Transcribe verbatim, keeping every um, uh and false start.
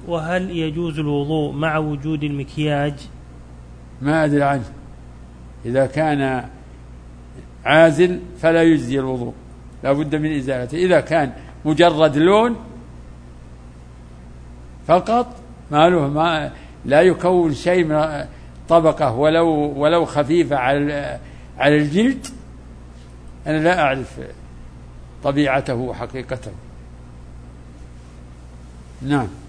وهل يجوز الوضوء مع وجود المكياج؟ ما أدري عنه. إذا كان عازل فلا يجزي الوضوء، لا بد من إزالته. إذا كان مجرد لون فقط ما له ما لا يكون شيء من طبقة ولو ولو خفيفة على على الجلد، أنا لا أعرف طبيعته وحقيقته. نعم.